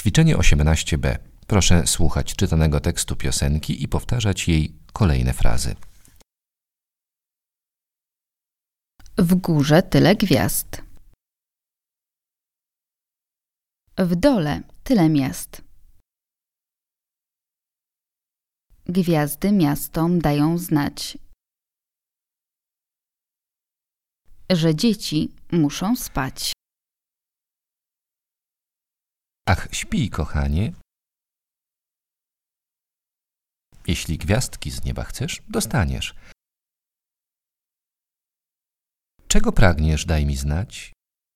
Ćwiczenie 18b. Proszę słuchać czytanego tekstu piosenki i powtarzać jej kolejne frazy. W górze tyle gwiazd. W dole tyle miast. Gwiazdy miastom dają znać, że dzieci muszą spać. Ach, śpij, kochanie. Jeśli gwiazdki z nieba chcesz, dostaniesz. Czego pragniesz, daj mi znać.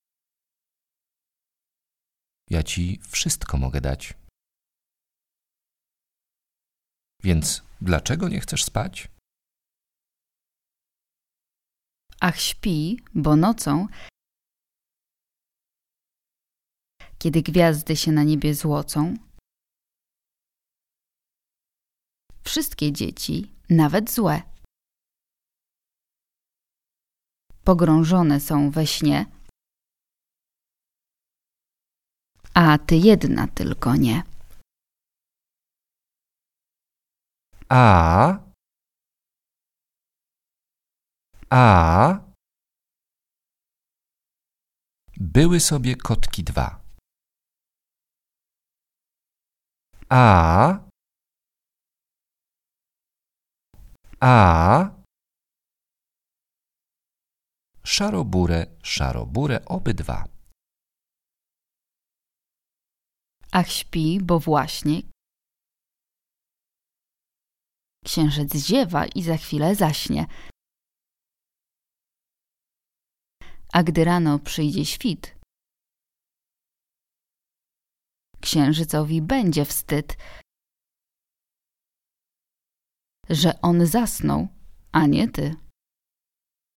Ja ci wszystko mogę dać. Więc dlaczego nie chcesz spać? Ach, śpi, bo nocą, kiedy gwiazdy się na niebie złocą, wszystkie dzieci, nawet złe, pogrążone są we śnie, a ty jedna tylko nie. Były sobie kotki dwa. Szarobure obydwa. Ach, śpi, bo właśnie księżyc ziewa i za chwilę zaśnie. A gdy rano przyjdzie świt, księżycowi będzie wstyd, że on zasnął, a nie ty.